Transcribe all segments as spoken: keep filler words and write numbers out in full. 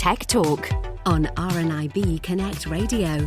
Tech Talk on R N I B Connect Radio.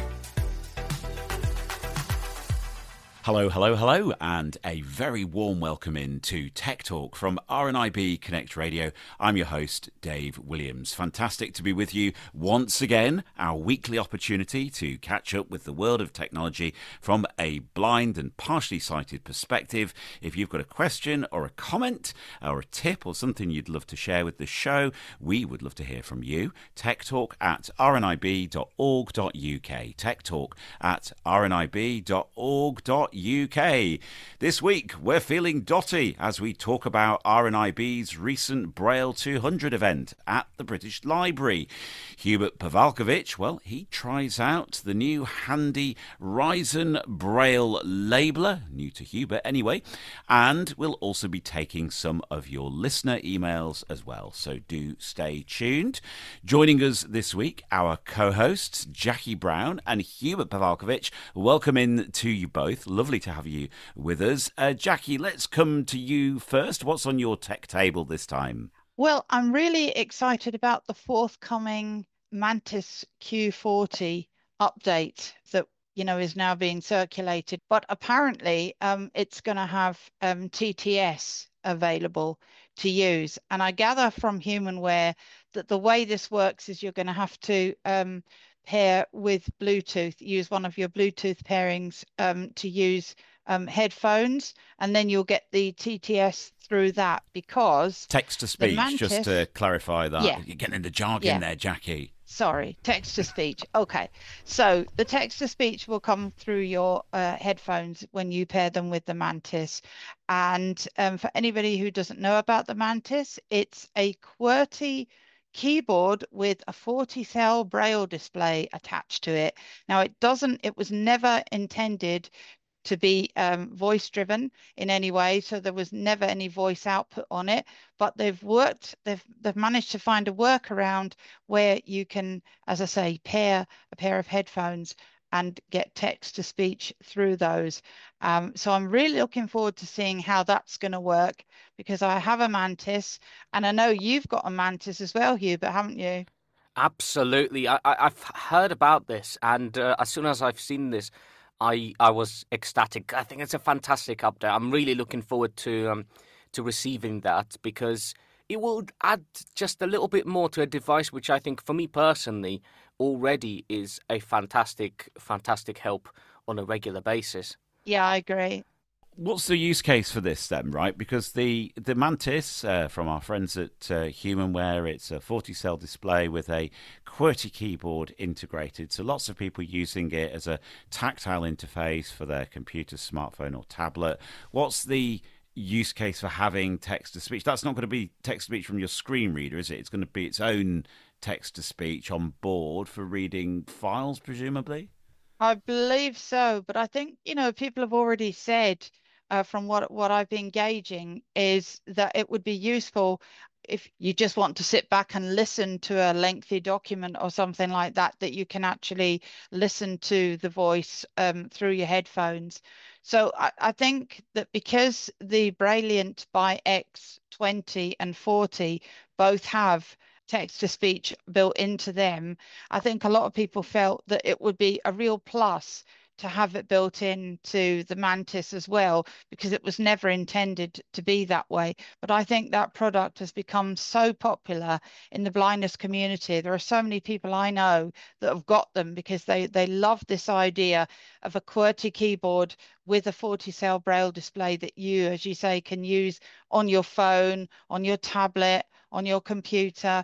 Hello, hello, hello, and a very warm welcome in to Tech Talk from R N I B Connect Radio. I'm your host, Dave Williams. Fantastic to be with you once again, our weekly opportunity to catch up with the world of technology from a blind and partially sighted perspective. If you've got a question or a comment or a tip or something you'd love to share with the show, we would love to hear from you. techtalk at r n i b dot org dot u k. techtalk at r n i b dot org dot U K. This week we're feeling dotty as we talk about R N I B's recent Braille two hundred event at the British Library. Hubert Pavalkovich, well, he tries out the new handy Ryzen Braille labeler, new to Hubert anyway, and we'll also be taking some of your listener emails as well, so do stay tuned. Joining us this week, our co-hosts Jackie Brown and Hubert Pavalkovich. Welcome in to you both. Lovely to have you with us. Uh, Jackie, let's come to you first. What's on your tech table this time? Well, I'm really excited about the forthcoming Mantis Q forty update that, you know, is now being circulated. But apparently um, it's going to have um, T T S available to use. And I gather from HumanWare that the way this works is you're going to have to um, pair with Bluetooth, use one of your Bluetooth pairings um, to use um, headphones, and then you'll get the T T S through that, because text to speech, Mantis, just to clarify that. Yeah. You're getting the jargon yeah. there, Jackie. Sorry, text to speech. Okay, so the text to speech will come through your uh, headphones when you pair them with the Mantis. And um, for anybody who doesn't know about the Mantis, it's a QWERTY keyboard with a forty cell Braille display attached to it. Now it doesn't, it was never intended to be um, voice driven in any way, so there was never any voice output on it, but they've worked, they've, they've managed to find a workaround where you can, as I say, pair a pair of headphones and get text to speech through those. Um, so I'm really looking forward to seeing how that's going to work, because I have a Mantis, and I know you've got a Mantis as well, Hubert, haven't you? Absolutely. I, I, I've heard about this, and uh, as soon as I've seen this, I, I was ecstatic. I think it's a fantastic update. I'm really looking forward to um, to receiving that, because it will add just a little bit more to a device which I think, for me personally, already is a fantastic, fantastic help on a regular basis. Yeah, I agree. What's the use case for this then, right? Because the, the Mantis, uh, from our friends at uh, HumanWare, it's a forty cell display with a QWERTY keyboard integrated. So lots of people using it as a tactile interface for their computer, smartphone or tablet. What's the use case for having text-to-speech? That's not going to be text-to-speech from your screen reader, is it? It's going to be its own text-to-speech on board for reading files, presumably? I believe so, but I think, you know, people have already said, Uh, from what what I've been gauging, is that it would be useful if you just want to sit back and listen to a lengthy document or something like that, that you can actually listen to the voice um, through your headphones. So I, I think that because the Brailliant by X twenty and forty both have text-to-speech built into them, I think a lot of people felt that it would be a real plus to have it built into the Mantis as well, because it was never intended to be that way. But I think that product has become so popular in the blindness community. There are so many people I know that have got them because they, they love this idea of a QWERTY keyboard with a forty cell Braille display that you, as you say, can use on your phone, on your tablet, on your computer,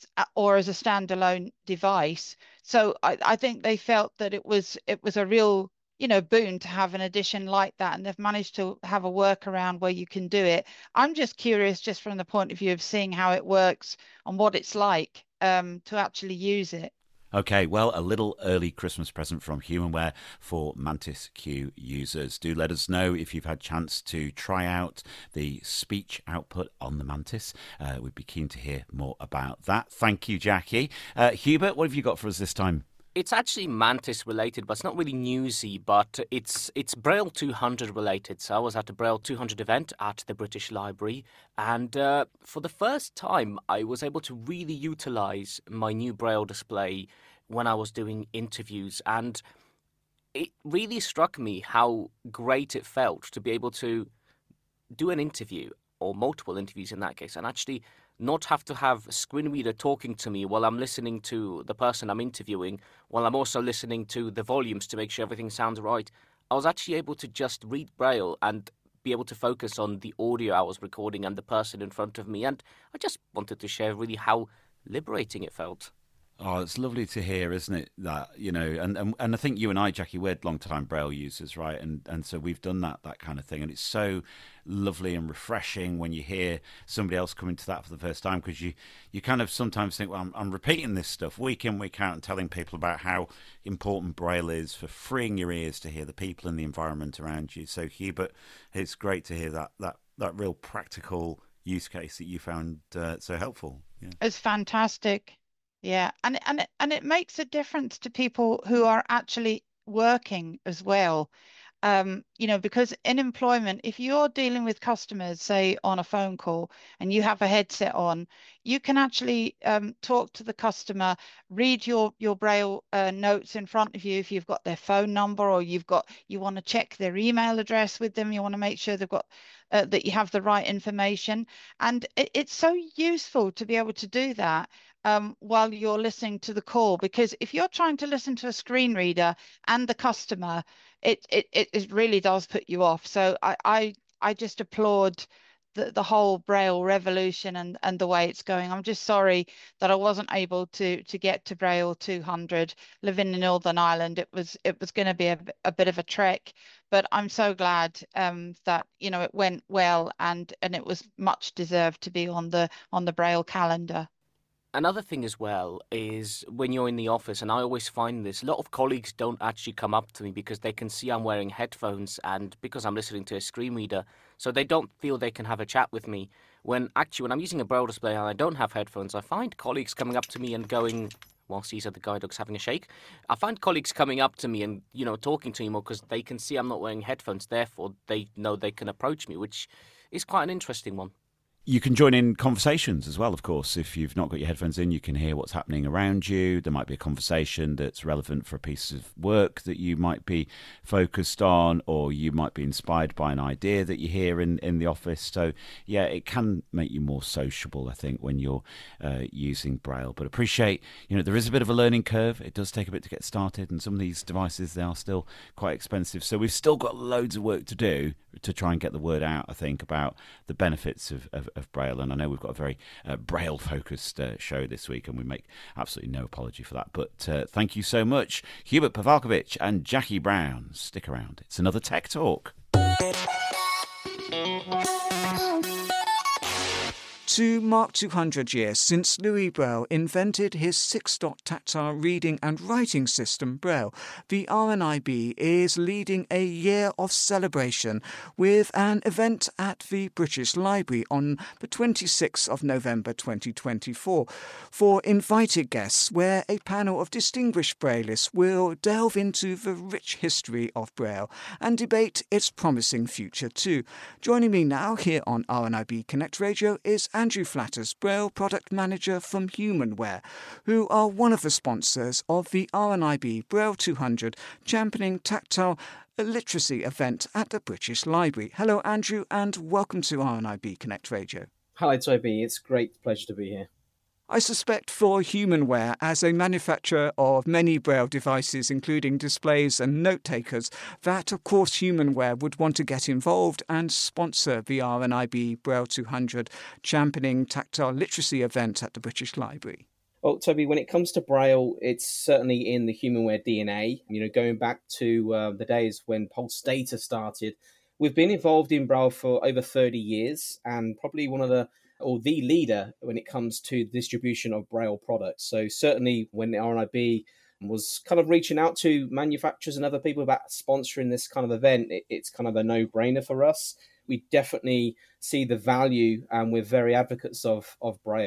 or as a standalone device. So I, I think they felt that it was it was a real, you know, boon to have an addition like that, and they've managed to have a workaround where you can do it. I'm just curious, just from the point of view of seeing how it works and what it's like um, to actually use it. Okay, well, a little early Christmas present from HumanWare for Mantis Q users. Do let us know if you've had a chance to try out the speech output on the Mantis. Uh, we'd be keen to hear more about that. Thank you, Jackie. Uh, Hubert, what have you got for us this time? It's actually Mantis related, but it's not really newsy, but it's it's Braille two hundred related. So I was at a Braille two hundred event at the British Library, and uh, for the first time I was able to really utilise my new Braille display when I was doing interviews, and it really struck me how great it felt to be able to do an interview, or multiple interviews in that case, and actually not have to have a screen reader talking to me while I'm listening to the person I'm interviewing, while I'm also listening to the volumes to make sure everything sounds right. I was actually able to just read Braille and be able to focus on the audio I was recording and the person in front of me. And I just wanted to share really how liberating it felt. Oh, it's lovely to hear, isn't it? That, you know, and, and and I think you and I, Jackie, we're long-time Braille users, right? And and so we've done that that kind of thing, and it's so lovely and refreshing when you hear somebody else come into that for the first time, because you you kind of sometimes think, well, I'm, I'm repeating this stuff week in, week out, and telling people about how important Braille is for freeing your ears to hear the people and the environment around you. So, Hubert, it's great to hear that that that real practical use case that you found uh, so helpful. Yeah. It's fantastic. Yeah, and and it, and it makes a difference to people who are actually working as well. Um, you know, because in employment, if you're dealing with customers, say on a phone call, and you have a headset on, you can actually um, talk to the customer, read your your Braille uh, notes in front of you if you've got their phone number, or you've got you want to check their email address with them. You want to make sure they've got uh, that you have the right information, and it, it's so useful to be able to do that. Um, while you're listening to the call, because if you're trying to listen to a screen reader and the customer, it it it really does put you off. So I I, I just applaud the, the whole Braille revolution and, and the way it's going. I'm just sorry that I wasn't able to to get to Braille two hundred. Living in Northern Ireland, it was it was going to be a, a bit of a trek, but I'm so glad um, that you know it went well, and and it was much deserved to be on the on the Braille calendar. Another thing as well is when you're in the office, and I always find this, a lot of colleagues don't actually come up to me because they can see I'm wearing headphones and because I'm listening to a screen reader, so they don't feel they can have a chat with me. When actually, when I'm using a Braille display and I don't have headphones, I find colleagues coming up to me and going, whilst these are the guide dogs having a shake, I find colleagues coming up to me and, you know, talking to me more because they can see I'm not wearing headphones, therefore they know they can approach me, which is quite an interesting one. You can join in conversations as well, of course. If you've not got your headphones in, you can hear what's happening around you. There might be a conversation that's relevant for a piece of work that you might be focused on, or you might be inspired by an idea that you hear in, in the office. So, yeah, it can make you more sociable, I think, when you're uh, using Braille. But appreciate, you know, there is a bit of a learning curve. It does take a bit to get started, and some of these devices, they are still quite expensive. So we've still got loads of work to do to try and get the word out, I think, about the benefits of, of of Braille. And I know we've got a very uh, Braille focused uh, show this week, and we make absolutely no apology for that, but uh, thank you so much, Hubert Pavalkovich and Jackie Brown. Stick around, it's another Tech Talk. To mark two hundred years since Louis Braille invented his six-dot tactile reading and writing system, Braille, the R N I B is leading a year of celebration with an event at the British Library on the twenty-sixth of November twenty twenty-four for invited guests, where a panel of distinguished Braillists will delve into the rich history of Braille and debate its promising future too. Joining me now here on R N I B Connect Radio is Andrew Flatters, Braille Product Manager from Humanware, who are one of the sponsors of the R N I B Braille two hundred Championing Tactile Literacy event at the British Library. Hello, Andrew, and welcome to R N I B Connect Radio. Hi, Toby. It's a great pleasure to be here. I suspect for Humanware, as a manufacturer of many Braille devices, including displays and note takers, that of course Humanware would want to get involved and sponsor the R N I B Braille two hundred Championing Tactile Literacy event at the British Library. Well, Toby, when it comes to Braille, it's certainly in the Humanware D N A. You know, going back to uh, the days when Pulse Data started, we've been involved in Braille for over thirty years, and probably one of the or the leader when it comes to the distribution of Braille products. So certainly when the R N I B was kind of reaching out to manufacturers and other people about sponsoring this kind of event, it, it's kind of a no-brainer for us. We definitely see the value, and we're very advocates of, of Braille.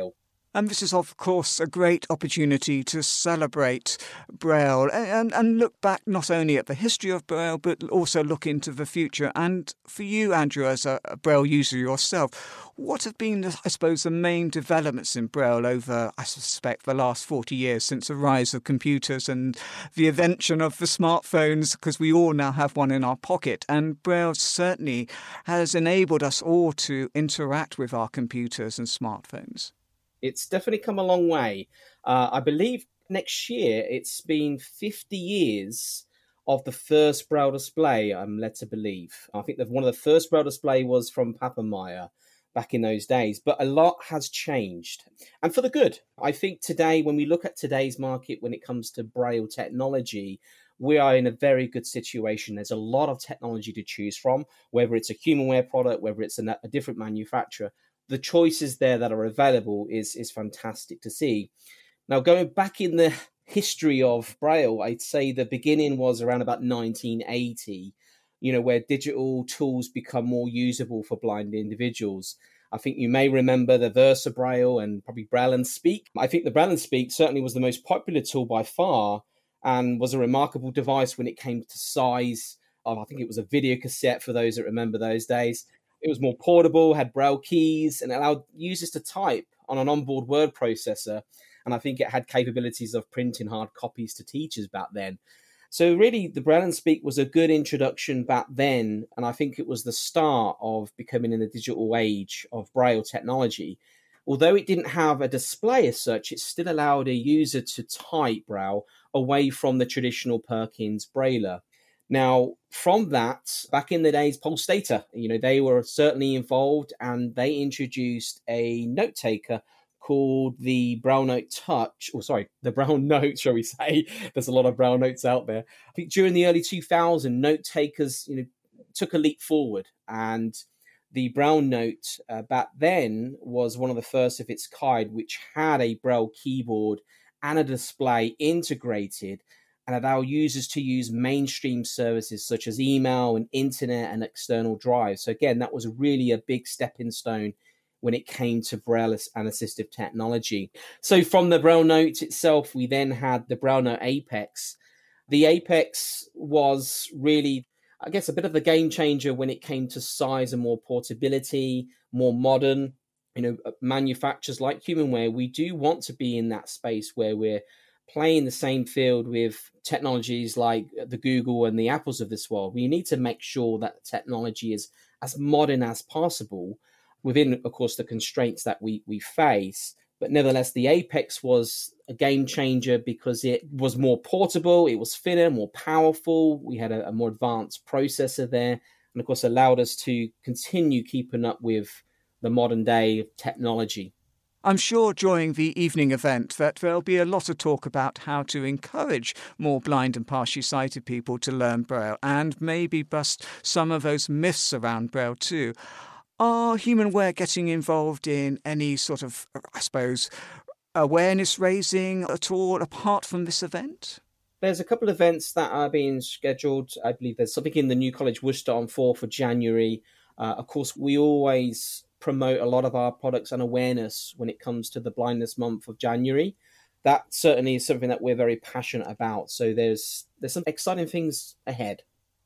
And this is, of course, a great opportunity to celebrate Braille and, and look back not only at the history of Braille, but also look into the future. And for you, Andrew, as a Braille user yourself, what have been, I suppose, the main developments in Braille over, I suspect, the last forty years since the rise of computers and the invention of the smartphones, because we all now have one in our pocket. And Braille certainly has enabled us all to interact with our computers and smartphones. It's definitely come a long way. Uh, I believe next year it's been fifty years of the first Braille display, I'm led to believe. I think that one of the first Braille display was from Papenmeier back in those days, but a lot has changed, and for the good. I think today, when we look at today's market, when it comes to Braille technology, we are in a very good situation. There's a lot of technology to choose from, whether it's a HumanWare product, whether it's a, a different manufacturer. The choices there that are available is, is fantastic to see. Now, going back in the history of Braille, I'd say the beginning was around about nineteen eighty, you know, where digital tools become more usable for blind individuals. I think you may remember the Versa Braille and probably Braille and Speak. I think the Braille and Speak certainly was the most popular tool by far and was a remarkable device when it came to size. Of, I think it was a video cassette for those that remember those days. It was more portable, had Braille keys, and allowed users to type on an onboard word processor. And I think it had capabilities of printing hard copies to teachers back then. So really, the Braille and Speak was a good introduction back then. And I think it was the start of becoming in the digital age of Braille technology. Although it didn't have a display as such, it still allowed a user to type Braille away from the traditional Perkins Brailler. Now, from that, back in the days, Paul Stater, you know, they were certainly involved, and they introduced a note taker called the Braille Note Touch, or sorry, the Braille Note, shall we say. There's a lot of Braille Notes out there. I think during the early two thousands, note takers, you know, took a leap forward, and the Braille Note uh, back then was one of the first of its kind, which had a Braille keyboard and a display integrated, and allow users to use mainstream services such as email and internet and external drives. So again, that was really a big stepping stone when it came to Braille and assistive technology. So from the Braille Note itself, we then had the Braille Note Apex. The Apex was really, I guess, a bit of a game changer when it came to size and more portability, more modern. You know, manufacturers like HumanWare, we do want to be in that space where we're playing the same field with technologies like the Google and the Apples of this world. We need to make sure that the technology is as modern as possible within, of course, the constraints that we, we face. But nevertheless, the Apex was a game changer because it was more portable, it was thinner, more powerful. We had a, a more advanced processor there, and of course allowed us to continue keeping up with the modern day technology. I'm sure during the evening event that there'll be a lot of talk about how to encourage more blind and partially sighted people to learn Braille and maybe bust some of those myths around Braille too. Are HumanWare getting involved in any sort of, I suppose, awareness raising at all apart from this event? There's a couple of events that are being scheduled. I believe there's something in the New College Worcester on fourth of January. Uh, of course, we always promote a lot of our products and awareness when it comes to the Blindness Month of January. That certainly is something that we're very passionate about. So there's there's some exciting things ahead.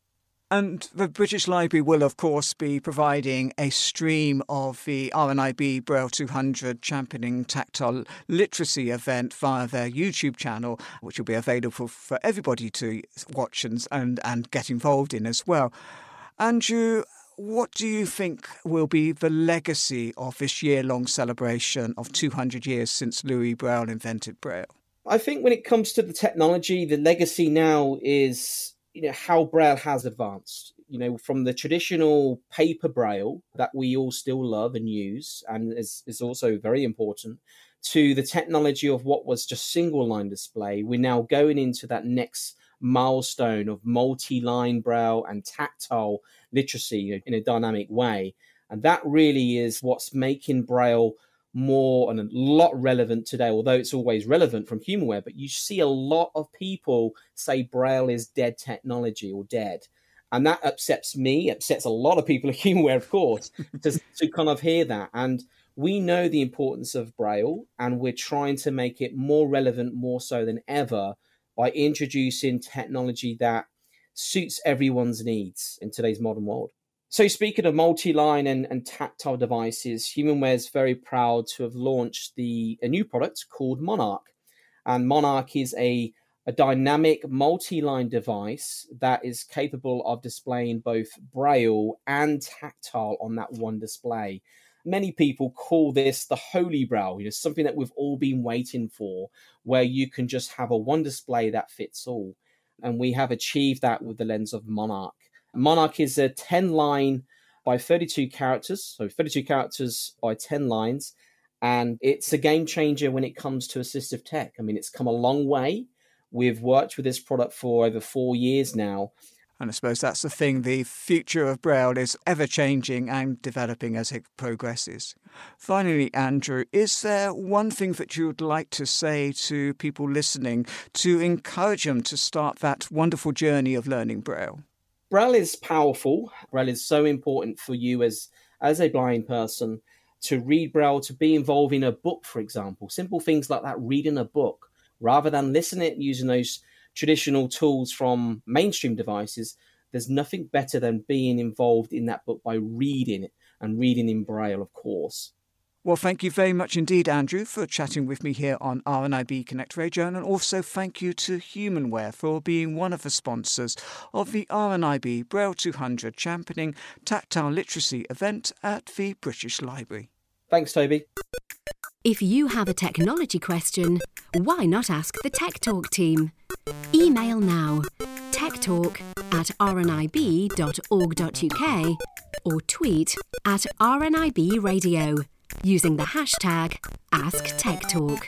And the British Library will, of course, be providing a stream of the R N I B Braille two hundred Championing Tactile Literacy event via their YouTube channel, which will be available for everybody to watch and, and, and get involved in as well. Andrew, what do you think will be the legacy of this year-long celebration of two hundred years since Louis Braille invented Braille? I think when it comes to the technology, the legacy now is, you know, how Braille has advanced. You know, from the traditional paper Braille that we all still love and use, and is, is also very important, to the technology of what was just single-line display. We're now going into that next milestone of multi-line Braille and tactile literacy in a dynamic way. And that really is what's making Braille more and a lot relevant today, although it's always relevant from HumanWare. But you see a lot of people say Braille is dead technology or dead. And that upsets me, upsets a lot of people at HumanWare, of course, to, to kind of hear that. And We know the importance of Braille, and we're trying to make it more relevant, more so than ever, by introducing technology that suits everyone's needs in today's modern world. So speaking of multi-line and, and tactile devices, HumanWare is very proud to have launched the a new product called Monarch. And Monarch is a, a dynamic multi-line device that is capable of displaying both Braille and tactile on that one display. Many people call this the Holy Braille, you know, something that we've all been waiting for, where you can just have a one display that fits all. And we have achieved that with the lens of Monarch. Monarch is a ten line by thirty-two characters, so thirty-two characters by ten lines, and it's a game changer when it comes to assistive tech. I mean, it's come a long way. We've worked with this product for over four years now. And I suppose that's the thing, the future of Braille is ever-changing and developing as it progresses. Finally, Andrew, is there one thing that you would like to say to people listening to encourage them to start that wonderful journey of learning Braille? Braille is powerful. Braille is so important for you as, as a blind person to read Braille, to be involved in a book, for example. Simple things like that, reading a book, rather than listening using those traditional tools from mainstream devices. There's nothing better than being involved in that book by reading it, and reading in Braille, of course. Well, thank you very much indeed, Andrew, for chatting with me here on R N I B Connect Radio, and also thank you to HumanWare for being one of the sponsors of the R N I B Braille two hundred Championing Tactile Literacy event at the British Library. Thanks, Toby. If you have a technology question, why not ask the Tech Talk team? Email now, techtalk at r n i b dot org dot u k or tweet at R N I B Radio using the hashtag AskTechTalk.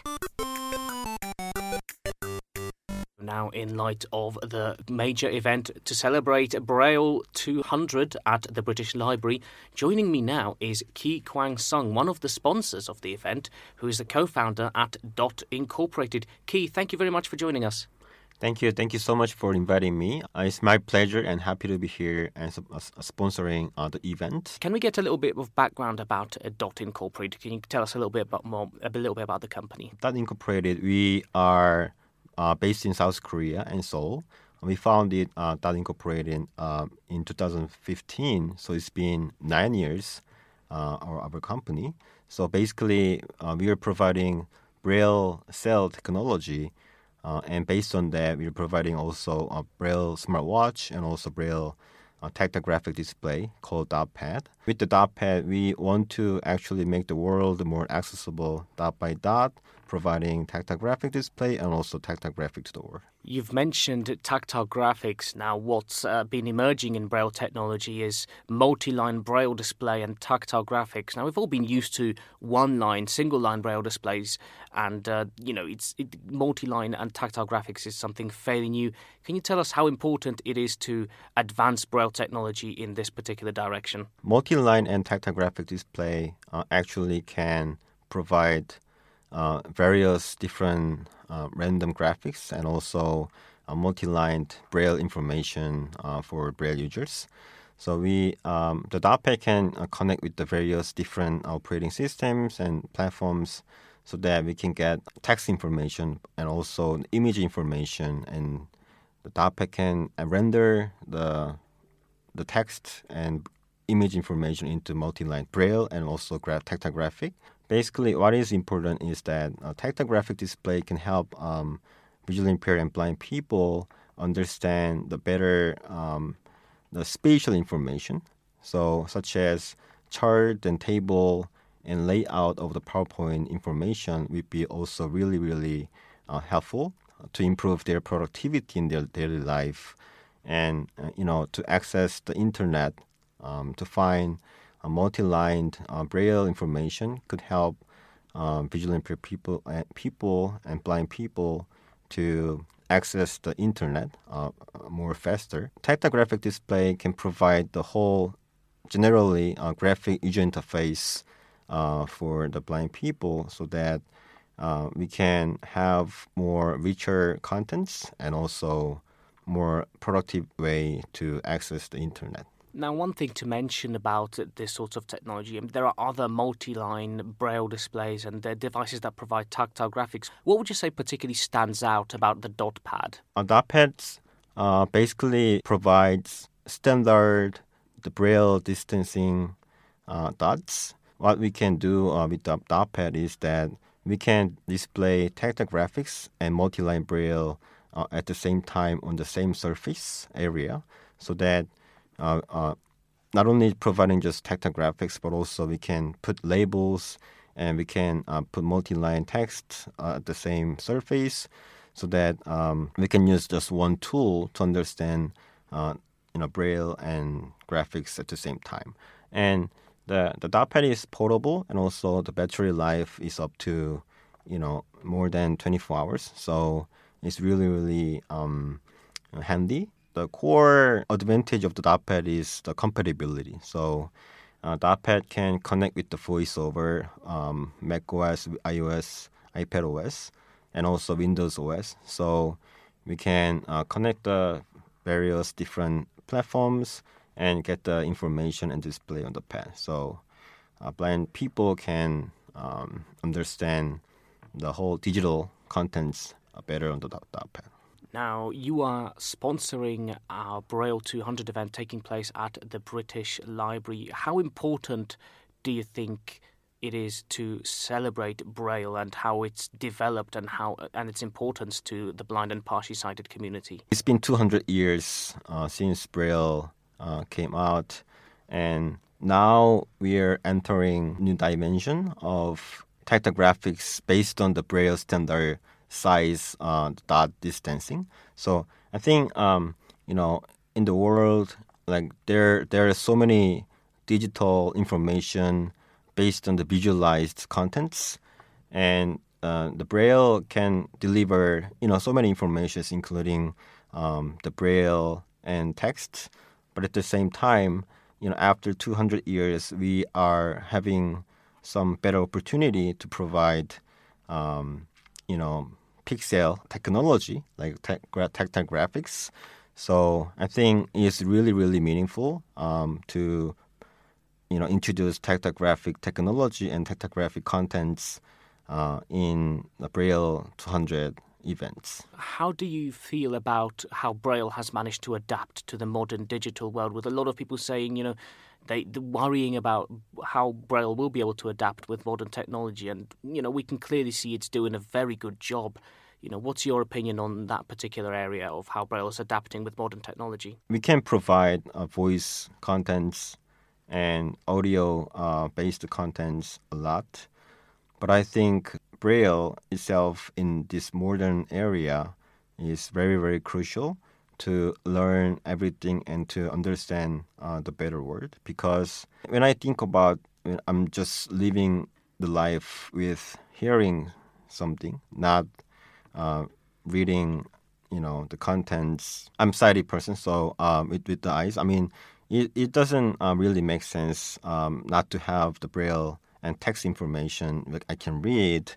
Now, in light of the major event to celebrate Braille two hundred at the British Library, joining me now is Ki Kwang Sung, one of the sponsors of the event, who is the co-founder at Dot Incorporated. Ki, thank you very much for joining us. Thank you. Thank you so much for inviting me. Uh, it's my pleasure and happy to be here and uh, sponsoring uh, the event. Can we get a little bit of background about uh, Dot Incorporated? Can you tell us a little bit about more, a little bit about the company? Dot Incorporated, we are uh, based in South Korea and Seoul. We founded uh, Dot Incorporated uh, in two thousand fifteen, so it's been nine years, uh, our, our company. So basically, uh, we are providing Braille cell technology. Uh, and based on that, we're providing also a Braille smartwatch and also Braille uh, tactographic display called DotPad. With the DotPad, we want to actually make the world more accessible dot by dot, providing tactographic display and also tactographic store. You've mentioned tactile graphics. Now, what's uh, been emerging in Braille technology is multi-line Braille display and tactile graphics. Now, we've all been used to one-line, single-line Braille displays, and, uh, you know, it's it, multi-line and tactile graphics is something fairly new. Can you tell us how important it is to advance Braille technology in this particular direction? Multi-line and tactographic display uh, actually can provide uh, various different uh, random graphics and also uh, multi-lined Braille information uh, for Braille users. So we, um, the DotPad can uh, connect with the various different operating systems and platforms so that we can get text information and also image information, and the DotPad can uh, render the the text and image information into multi-line Braille and also gra- tactographic. Basically, what is important is that a tactographic display can help um, visually impaired and blind people understand the better um, the spatial information, so such as chart and table and layout of the PowerPoint information would be also really, really uh, helpful to improve their productivity in their daily life, and uh, you know, to access the internet, um, to find a multi-lined uh, Braille information could help um, visually impaired people, uh, people and blind people to access the internet uh, more faster. Tactographic display can provide the whole, generally, uh, graphic user interface uh, for the blind people, so that uh, we can have more richer contents and also more productive way to access the internet. Now, one thing to mention about this sort of technology, there are other multi-line braille displays and uh, devices that provide tactile graphics. What would you say particularly stands out about the dot pad? A dot pad uh, basically provides standard the braille distancing uh, dots. What we can do uh, with the dot pad is that we can display tactile graphics and multi-line braille uh, at the same time on the same surface area, so that uh, uh, not only providing just tactile graphics, but also we can put labels and we can uh, put multi-line text uh, at the same surface, so that um, we can use just one tool to understand uh, you know, braille and graphics at the same time. And the the dot pad is portable, and also the battery life is up to, you know, more than twenty-four hours. So it's really, really um, handy. The core advantage of the dot pad is the compatibility. So uh, dot pad can connect with the voice over um, macOS, iOS, iPadOS, and also Windows O S. So we can uh, connect the various different platforms and get the information and display on the pad. So uh, blind people can um, understand the whole digital contents uh, better on the dot pad. Now, you are sponsoring our Braille two hundred event taking place at the British Library. How important do you think it is to celebrate Braille and how it's developed and how and its importance to the blind and partially sighted community? It's been two hundred years uh, since Braille uh, came out, and now we are entering new dimension of tactile graphics based on the Braille standard size uh, dot distancing. So I think um, you know, in the world, like there there are so many digital information based on the visualized contents, and uh, the Braille can deliver, you know, so many informations, including um, the Braille and text. But at the same time, you know, after two hundred years, we are having some better opportunity to provide, um, you know, pixel technology like tactile graphics. So I think it's really, really meaningful um, to you know, introduce tactile graphic technology and tactile graphic contents uh, in the Braille two hundred events. How do you feel about how Braille has managed to adapt to the modern digital world, with a lot of people saying, you know, they they're worrying about how Braille will be able to adapt with modern technology, and, you know, we can clearly see it's doing a very good job. You know, what's your opinion on that particular area of how Braille is adapting with modern technology? We can provide uh, voice contents and audio-based uh, contents a lot. But I think Braille itself in this modern area is very, very crucial to learn everything and to understand uh, the better world. Because when I think about, when I'm just living the life with hearing something, not uh, reading, you know, the contents. I'm a sighted person, so um, with, with the eyes, I mean, It, it doesn't uh, really make sense um, not to have the Braille and text information that I can read,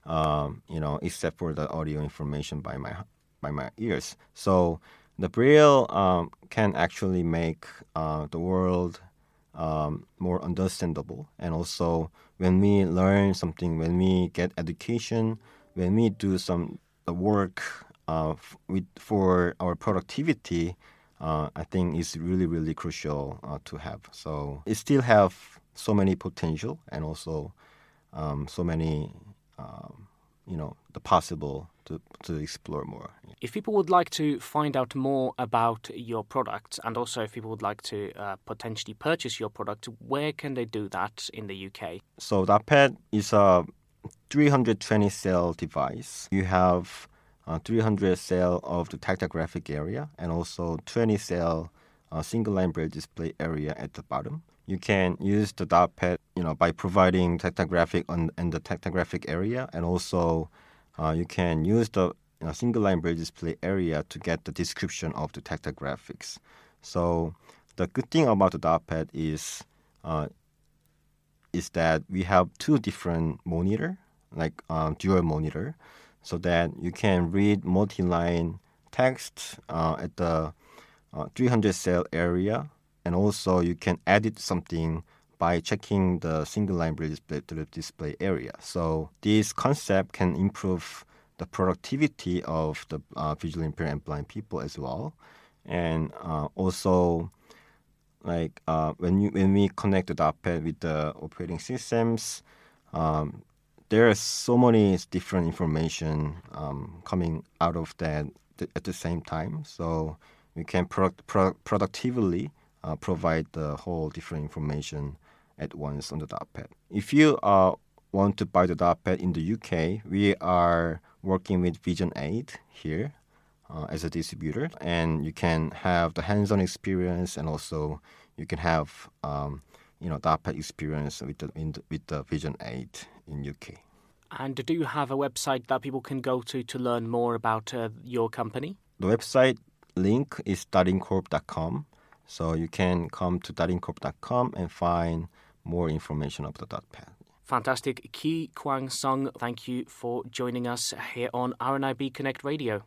um, you know, except for the audio information by my by my ears. So the Braille um, can actually make uh, the world um, more understandable. And also, when we learn something, when we get education, when we do some the work uh, f- with, for our productivity, Uh, I think it's really, really crucial uh, to have. So it still have so many potential, and also um, so many, um, you know, the possible to to explore more. If people would like to find out more about your product, and also if people would like to uh, potentially purchase your product, where can they do that in the U K? So dot pad is a three hundred twenty cell device. You have Uh, three hundred cell of the tactile graphic area, and also twenty cell uh, single line braille display area at the bottom. You can use the dot pad, you know, by providing tactile graphic on in the tactile graphic area, and also uh, you can use the you know, single line braille display area to get the description of the tactile graphics. So the good thing about the dot pad is uh, is that we have two different monitor, like um, dual monitor, so that you can read multi-line text uh, at the uh, three hundred cell area and also you can edit something by checking the single line braille display to the display area. So this concept can improve the productivity of the uh, visually impaired and blind people as well. And uh, also, like uh, when you when we connect the DotPad with the operating systems, um, there are so many different information um, coming out of that th- at the same time. So we can pro- pro- productively uh, provide the whole different information at once on the DotPad. If you uh, want to buy the DotPad in the U K, we are working with Vision Aid here uh, as a distributor, and you can have the hands-on experience, and also you can have um, you know DotPad experience with the, in the with the Vision Aid in U K. And do you have a website that people can go to to learn more about uh, your company? The website link is darincorp dot com, so you can come to darincorp dot com and find more information of the DotPad. Fantastic. Ki Kwang Sung, thank you for joining us here on R N I B Connect Radio.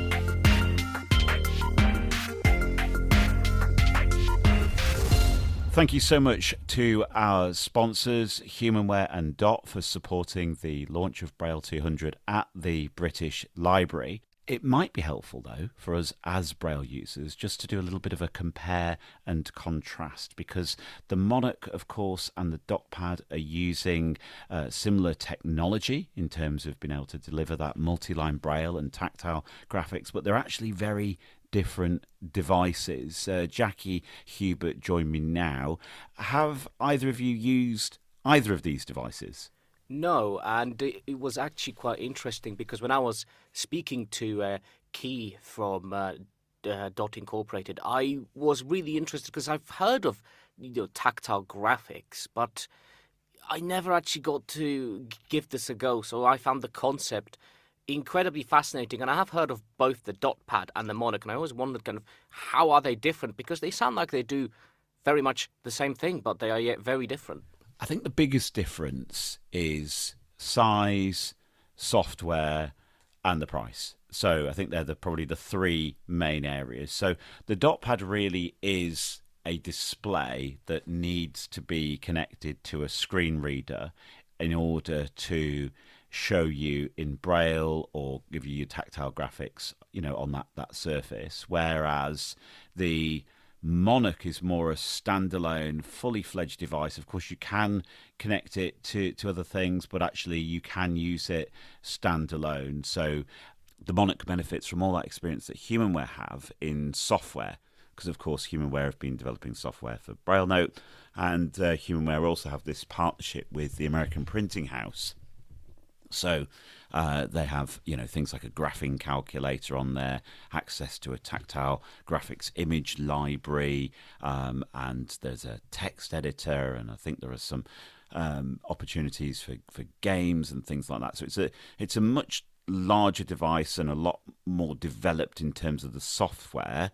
Thank you so much to our sponsors, Humanware and Dot, for supporting the launch of Braille two hundred at the British Library. It might be helpful, though, for us as Braille users just to do a little bit of a compare and contrast, because the Monarch, of course, and the DotPad are using uh, similar technology in terms of being able to deliver that multi-line Braille and tactile graphics, but they're actually very different devices. Uh, Jackie Hubert joined me now. Have either of you used either of these devices? No, and it, it was actually quite interesting because when I was speaking to uh, Key from uh, uh, Dot Incorporated, I was really interested because I've heard of you know tactile graphics, but I never actually got to give this a go. So I found the concept incredibly fascinating, and I have heard of both the DotPad and the Monarch, and I always wondered kind of how are they different, because they sound like they do very much the same thing, but they are yet very different. I think the biggest difference is size, software, and the price. So I think they're the, probably the three main areas. So the DotPad really is a display that needs to be connected to a screen reader in order to show you in Braille or give you tactile graphics, you know, on that, that surface. Whereas the Monarch is more a standalone, fully fledged device. Of course, you can connect it to, to other things, but actually you can use it standalone. So the Monarch benefits from all that experience that Humanware have in software, because of course Humanware have been developing software for BrailleNote, and uh, Humanware also have this partnership with the American Printing House. So uh, they have, you know, things like a graphing calculator on there, access to a tactile graphics image library, um, and there's a text editor, and I think there are some um, opportunities for, for games and things like that. So it's a it's a much larger device and a lot more developed in terms of the software,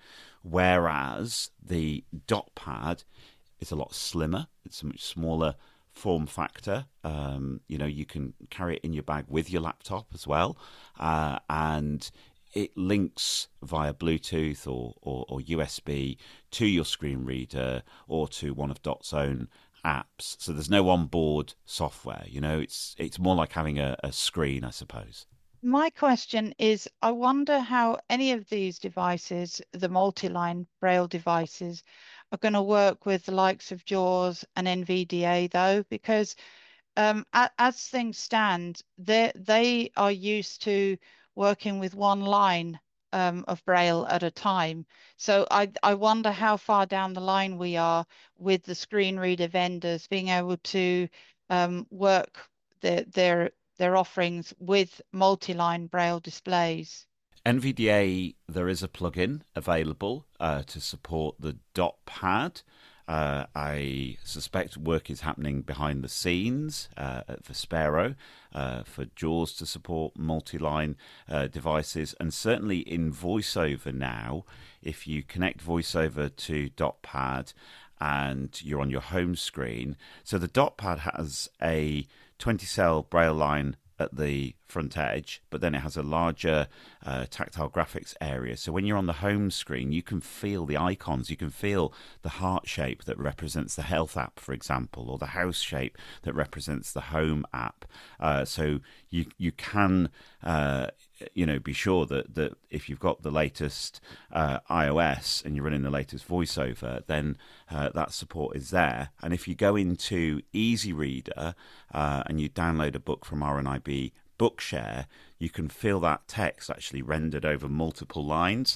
whereas the DotPad is a lot slimmer. It's a much smaller form factor. Um, you know, you can carry it in your bag with your laptop as well, uh, and it links via Bluetooth or, or, or U S B to your screen reader or to one of Dot's own apps. So there's no onboard software. You know, it's it's more like having a, a screen, I suppose. My question is, I wonder how any of these devices, the multi-line Braille devices, are going to work with the likes of JAWS and N V D A, though, because um, as things stand, they they are used to working with one line um, of Braille at a time. So I I wonder how far down the line we are with the screen reader vendors being able to um, work their their their offerings with multi-line Braille displays. N V D A, there is a plugin available uh, to support the DotPad. Uh, I suspect work is happening behind the scenes uh, at Vispero uh, for JAWS to support multi-line uh, devices, and certainly in VoiceOver now, if you connect VoiceOver to DotPad and you're on your home screen. So the DotPad has a twenty cell Braille line at the front edge, but then it has a larger uh, tactile graphics area. So when you're on the home screen, you can feel the icons. You can feel the heart shape that represents the health app, for example, or the house shape that represents the home app. Uh, so you you can uh, you know be sure that that if you've got the latest uh, iOS and you're running the latest VoiceOver, then uh, that support is there. And if you go into Easy Reader uh, and you download a book from R N I B Bookshare, you can feel that text actually rendered over multiple lines.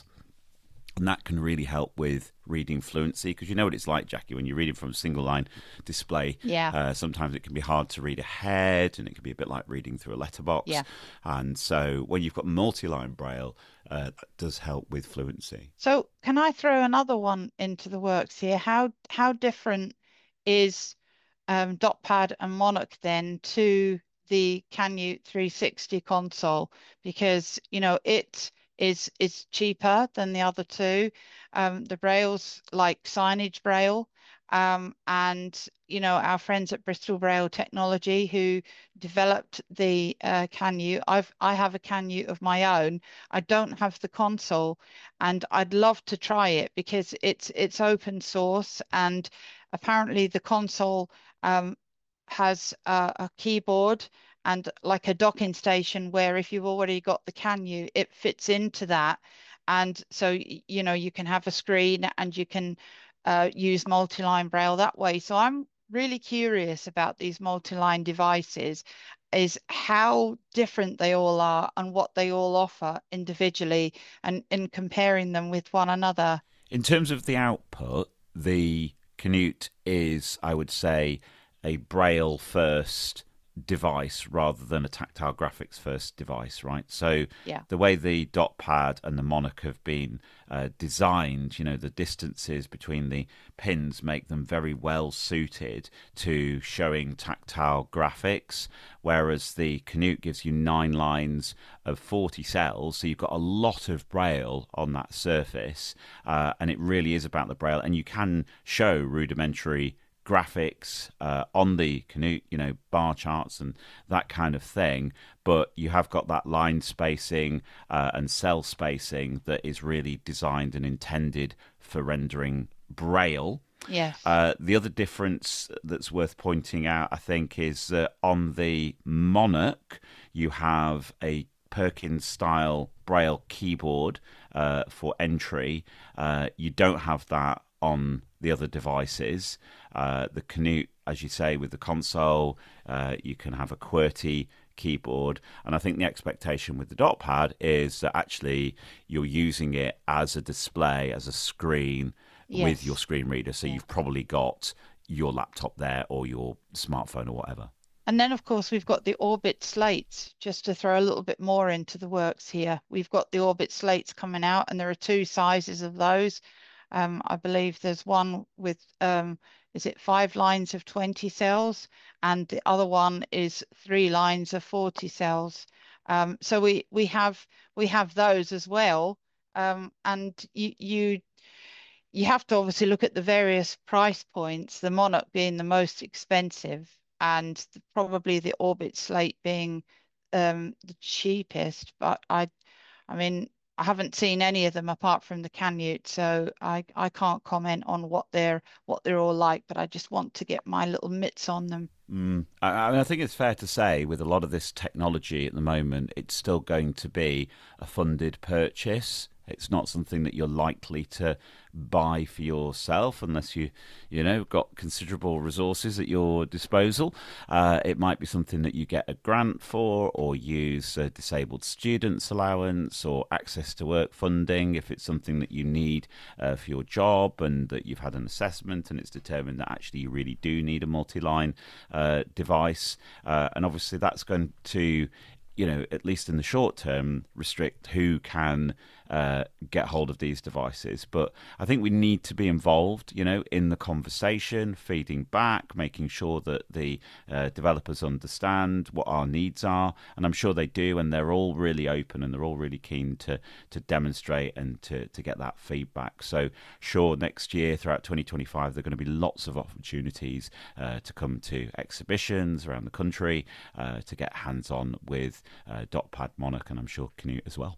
And that can really help with reading fluency, because you know what it's like, Jackie, when you're reading from a single line display. Yeah. Uh, sometimes it can be hard to read ahead, and it can be a bit like reading through a letterbox. Yeah. And so when you've got multi-line braille, uh, that does help with fluency. So can I throw another one into the works here? How how different is um, DotPad and Monarch then to the Canute three sixty console? Because, you know, it is is cheaper than the other two. Um, the Braille's like signage Braille. Um, and, you know, our friends at Bristol Braille Technology who developed the uh, Canute, I've, I have a Canute of my own. I don't have the console, and I'd love to try it because it's it's open source, and apparently the console um, has a, a keyboard and like a docking station where if you've already got the Canute, it fits into that. And so, you know, you can have a screen and you can uh, use multi-line Braille that way. So I'm really curious about these multi-line devices, is how different they all are and what they all offer individually, and in comparing them with one another. In terms of the output, the Canute is, I would say, a Braille first device rather than a tactile graphics first device, right? So yeah. The way the DotPad and the Monarch have been uh, designed, you know, the distances between the pins make them very well suited to showing tactile graphics, whereas the Canute gives you nine lines of forty cells, so you've got a lot of Braille on that surface, uh, and it really is about the Braille, and you can show rudimentary graphics uh, on the Canute, you know, bar charts and that kind of thing, but you have got that line spacing uh, and cell spacing that is really designed and intended for rendering Braille. Yes. Uh, the other difference that's worth pointing out, I think, is that on the Monarch, you have a Perkins-style Braille keyboard uh, for entry. Uh, you don't have that on the other devices. Uh, the Canute, as you say, with the console, uh, you can have a QWERTY keyboard, and I think the expectation with the DotPad is that actually you're using it as a display, as a screen yes. with your screen reader, so yes. you've probably got your laptop there or your smartphone or whatever. And then, of course, we've got the Orbit slates, just to throw a little bit more into the works here. We've got the Orbit slates coming out, and there are two sizes of those. Um, I believe there's one with, um, is it five lines of twenty cells? And the other one is three lines of forty cells. Um, so we, we have we have those as well. Um, and you, you, you have to obviously look at the various price points, the Monarch being the most expensive, and the, probably the Orbit slate being um, the cheapest. But I, I mean, I haven't seen any of them apart from the Canute, so I, I can't comment on what they're what they're all like, but I just want to get my little mitts on them. Mm. I, I think it's fair to say with a lot of this technology at the moment, it's still going to be a funded purchase. It's not something that you're likely to buy for yourself unless you, you know, got considerable resources at your disposal. Uh, it might be something that you get a grant for, or use a disabled students allowance, or access to work funding if it's something that you need uh, for your job, and that you've had an assessment and it's determined that actually you really do need a multi-line uh, device. Uh, and obviously that's going to, you know, at least in the short term, restrict who can uh, get hold of these devices. But I think we need to be involved, you know, in the conversation, feeding back, making sure that the uh, developers understand what our needs are. And I'm sure they do, and they're all really open and they're all really keen to to demonstrate and to, to get that feedback. So sure, next year, throughout twenty twenty-five, there are going to be lots of opportunities uh, to come to exhibitions around the country uh, to get hands-on with uh, DotPad, Monarch, and I'm sure Canute as well.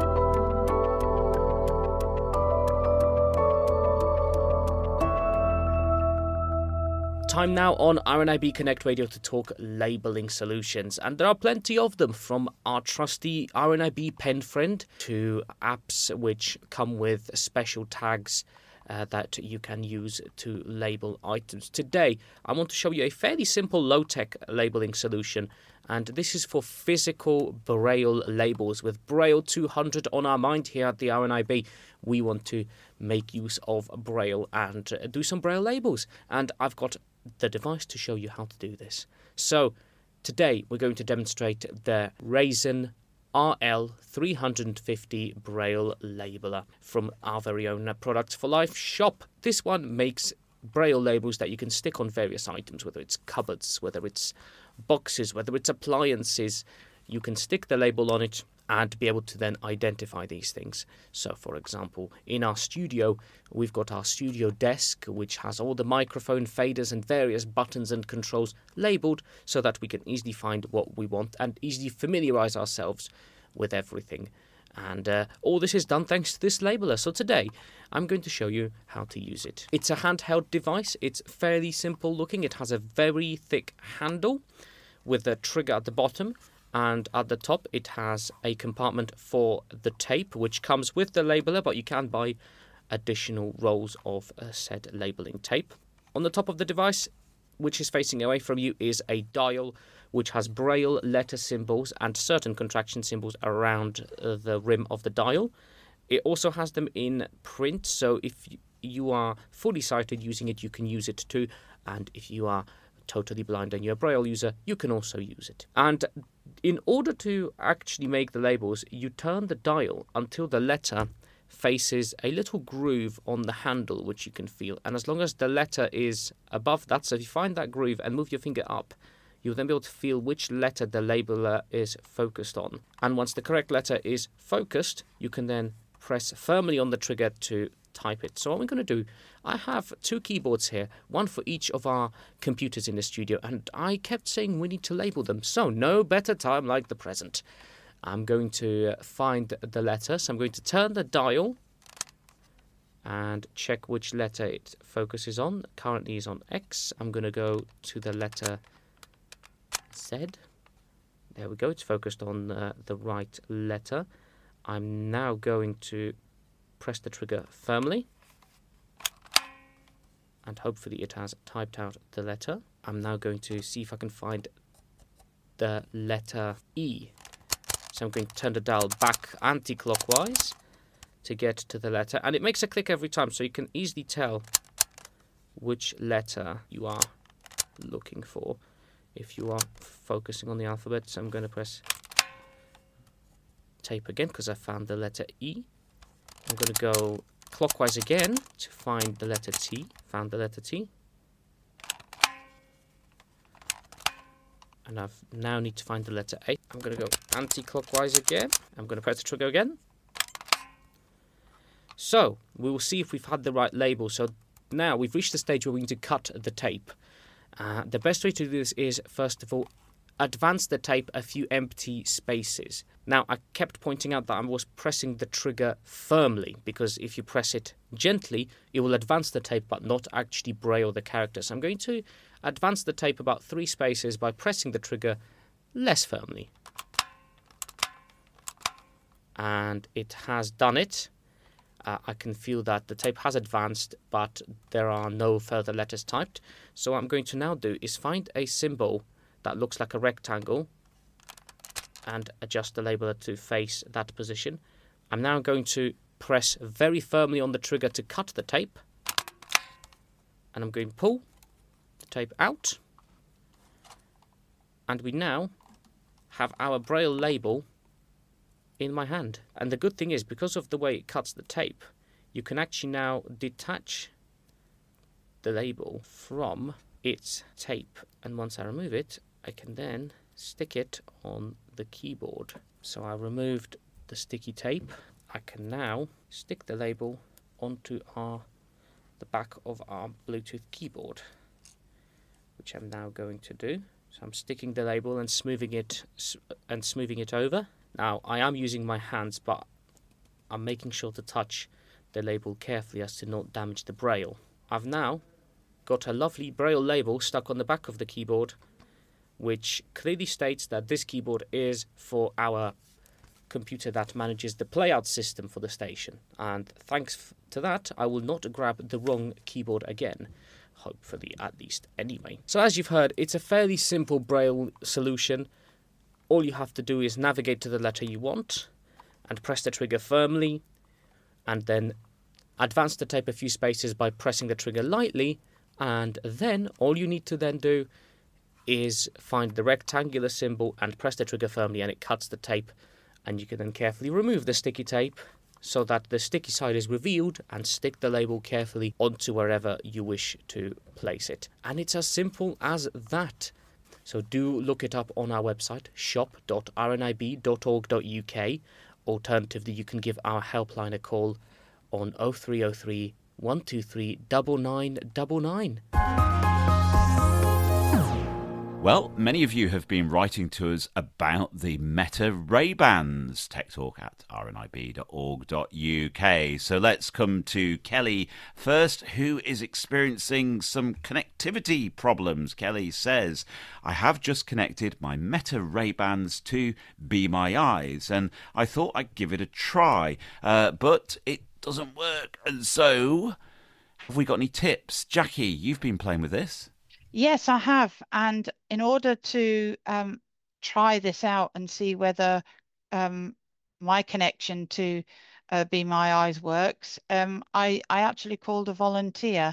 Time now on R N I B Connect Radio to talk labelling solutions, and there are plenty of them, from our trusty R N I B pen friend to apps which come with special tags uh, that you can use to label items. Today I want to show you a fairly simple low-tech labelling solution, and this is for physical Braille labels. With Braille two hundred on our mind here at the R N I B, we want to make use of Braille and do some Braille labels, and I've got the device to show you how to do this. So today we're going to demonstrate the Raisin R L three fifty Braille Labeler from our very own Products for Life shop. This one makes Braille labels that you can stick on various items, whether it's cupboards, whether it's boxes, whether it's appliances. You can stick the label on it and be able to then identify these things. So, for example, in our studio, we've got our studio desk, which has all the microphone faders and various buttons and controls labelled so that we can easily find what we want and easily familiarise ourselves with everything. And uh, all this is done thanks to this labeler. So today, I'm going to show you how to use it. It's a handheld device. It's fairly simple looking. It has a very thick handle with a trigger at the bottom. And at the top, it has a compartment for the tape, which comes with the labeler, but you can buy additional rolls of uh, said labelling tape. On the top of the device, which is facing away from you, is a dial, which has Braille letter symbols and certain contraction symbols around uh, the rim of the dial. It also has them in print, so if you are fully sighted using it, you can use it too. And if you are totally blind and you're a Braille user, you can also use it. And in order to actually make the labels, you turn the dial until the letter faces a little groove on the handle, which you can feel. And as long as the letter is above that, so if you find that groove and move your finger up, you'll then be able to feel which letter the labeler is focused on. And once the correct letter is focused, you can then press firmly on the trigger to type it. So what we're going to do, I have two keyboards here, one for each of our computers in the studio, and I kept saying we need to label them, so no better time like the present. I'm going to find the letter, so I'm going to turn the dial and check which letter it focuses on. Currently is on X. I'm going to go to the letter Z. There we go, it's focused on uh, the right letter. I'm now going to press the trigger firmly, and hopefully it has typed out the letter. I'm now going to see if I can find the letter E. So I'm going to turn the dial back anti-clockwise to get to the letter, and it makes a click every time, so you can easily tell which letter you are looking for if you are focusing on the alphabet. So I'm going to press tape again because I found the letter E. I'm going to go clockwise again to find the letter T. Found the letter T. And I now need to find the letter A. I'm going to go anti-clockwise again. I'm going to press the trigger again. So we will see if we've had the right label. So now we've reached the stage where we need to cut the tape. Uh, the best way to do this is, first of all, advance the tape a few empty spaces. Now, I kept pointing out that I was pressing the trigger firmly, because if you press it gently, it will advance the tape but not actually braille the characters. So I'm going to advance the tape about three spaces by pressing the trigger less firmly. And it has done it. Uh, I can feel that the tape has advanced, but there are no further letters typed. So what I'm going to now do is find a symbol that looks like a rectangle and adjust the labeler to face that position. I'm now going to press very firmly on the trigger to cut the tape, and I'm going to pull the tape out, and we now have our Braille label in my hand. And the good thing is, because of the way it cuts the tape, you can actually now detach the label from its tape, and once I remove it, I can then stick it on the keyboard. So I removed the sticky tape. I can now stick the label onto our the back of our Bluetooth keyboard, which I'm now going to do. So I'm sticking the label and smoothing it and smoothing it over. Now I am using my hands, but I'm making sure to touch the label carefully as to not damage the braille. I've now got a lovely braille label stuck on the back of the keyboard, which clearly states that this keyboard is for our computer that manages the playout system for the station. And thanks to that, I will not grab the wrong keyboard again. Hopefully, at least, anyway. So as you've heard, it's a fairly simple braille solution. All you have to do is navigate to the letter you want and press the trigger firmly, and then advance the tape a few spaces by pressing the trigger lightly, and then all you need to then do is find the rectangular symbol and press the trigger firmly, and it cuts the tape, and you can then carefully remove the sticky tape so that the sticky side is revealed, and stick the label carefully onto wherever you wish to place it. And it's as simple as that. So do look it up on our website, shop dot r n i b dot org dot u k. Alternatively, you can give our helpline a call on oh three oh three, one two three, nine nine nine nine. Well, many of you have been writing to us about the Meta Ray-Bans. Tech Talk at r n i b dot org dot u k. So let's come to Kelly first, who is experiencing some connectivity problems. Kelly says, I have just connected my Meta Ray-Bans to Be My Eyes, and I thought I'd give it a try, uh, but it doesn't work. And so, have we got any tips? Jackie, you've been playing with this. Yes, I have. And in order to um, try this out and see whether um, my connection to uh, Be My Eyes works, um, I, I actually called a volunteer,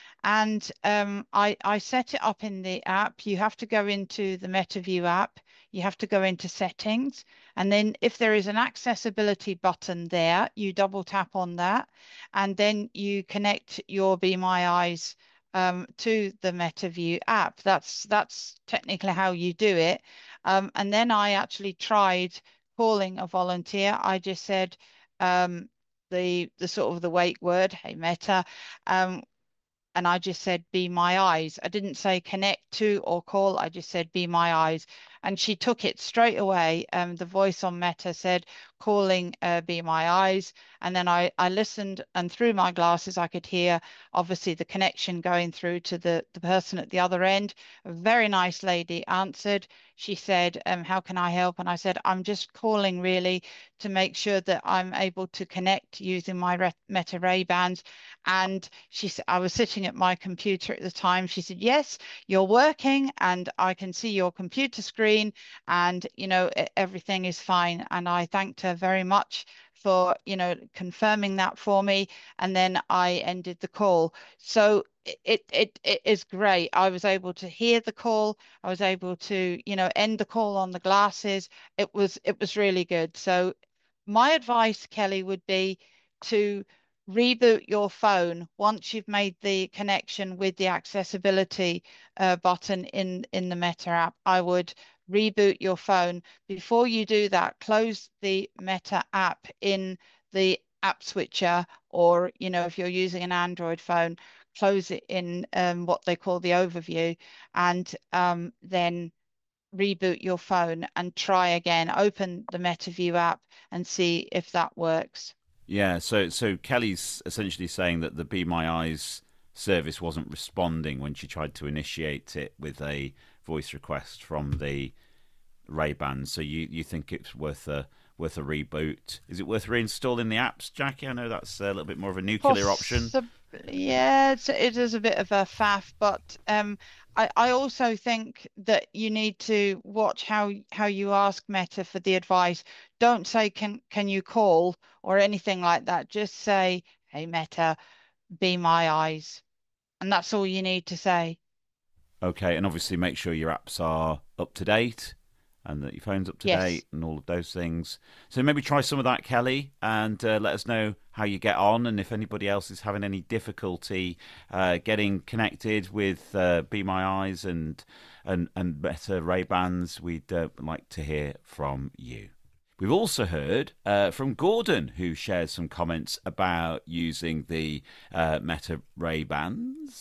and um, I, I set it up in the app. You have to go into the MetaView app. You have to go into settings. And then if there is an accessibility button there, you double tap on that. And then you connect your Be My Eyes Um, to the MetaView app. That's that's technically how you do it. Um, and then I actually tried calling a volunteer. I just said um, the the sort of the wake word, hey Meta, um, and I just said Be My Eyes. I didn't say connect to or call. I just said Be My Eyes, and she took it straight away. Um, the voice on Meta said calling uh, Be My Eyes, and then I, I listened, and through my glasses I could hear obviously the connection going through to the, the person at the other end. A very nice lady answered. She said, um, how can I help? And I said, I'm just calling really to make sure that I'm able to connect using my Meta Ray-Bans. And she said, I was sitting at my computer at the time. She said, yes, you're working and I can see your computer screen, and you know everything is fine. And I thanked her very much for you know confirming that for me, and then I ended the call. So it it it is great. I was able to hear the call. I was able to you know end the call on the glasses. It was it was really good. So my advice, Kelly, would be to reboot your phone once you've made the connection with the accessibility uh, button in in the Meta app. I would reboot your phone. Before you do that, close the Meta app in the app switcher, or you know if you're using an Android phone, close it in um, what they call the overview, and um, then reboot your phone and try again. Open the MetaView app and see if that works. Yeah, so so Kelly's essentially saying that the Be My Eyes service wasn't responding when she tried to initiate it with a voice request from the Ray-Bans. So you, you think it's worth a worth a reboot? Is it worth reinstalling the apps, Jackie? I know that's a little bit more of a nuclear Possi- option. Yeah, it's, it is a bit of a faff, but um, I, I also think that you need to watch how how you ask Meta for the advice. Don't say, can can you call or anything like that. Just say, hey Meta, Be My Eyes. And that's all you need to say. Okay, and obviously make sure your apps are up to date and that your phone's up to Yes. date and all of those things. So maybe try some of that, Kelly, and uh, let us know how you get on, and if anybody else is having any difficulty uh, getting connected with uh, Be My Eyes and and and Meta Ray-Bans, we'd uh, like to hear from you. We've also heard uh, from Gordon, who shares some comments about using the uh, Meta Ray-Bans.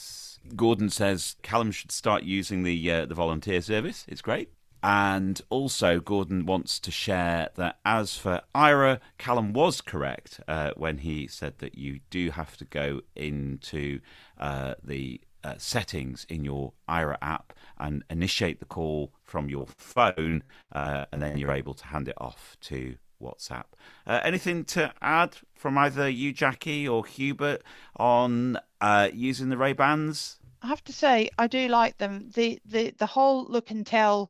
Gordon says Callum should start using the uh, the volunteer service. It's great. And also, Gordon wants to share that as for Aira, Callum was correct uh, when he said that you do have to go into uh, the uh, settings in your Aira app and initiate the call from your phone, uh, and then you're able to hand it off to WhatsApp. Uh, anything to add from either you, Jackie, or Hubert on uh, using the Ray-Bans? I have to say, I do like them. The the the whole look and tell